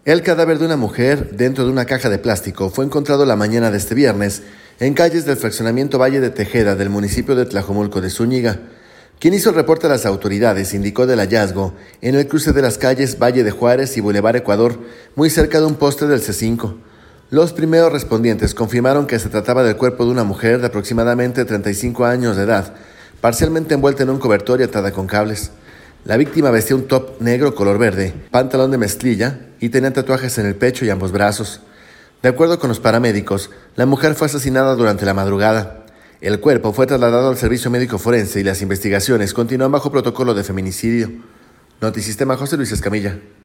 El cadáver de una mujer dentro de una caja de plástico fue encontrado la mañana de este viernes en calles del fraccionamiento Valle de Tejeda del municipio de Tlajomulco de Zúñiga. Quien hizo el reporte a las autoridades indicó del hallazgo en el cruce de las calles Valle de Juárez y Boulevard Ecuador, muy cerca de un poste del C5. Los primeros respondientes confirmaron que se trataba del cuerpo de una mujer de aproximadamente 35 años de edad, parcialmente envuelta en un cobertor y atada con cables. La víctima vestía un top negro color verde, pantalón de mezclilla y tenía tatuajes en el pecho y ambos brazos. De acuerdo con los paramédicos, la mujer fue asesinada durante la madrugada. El cuerpo fue trasladado al servicio médico forense y las investigaciones continúan bajo protocolo de feminicidio. Notisistema José Luis Escamilla.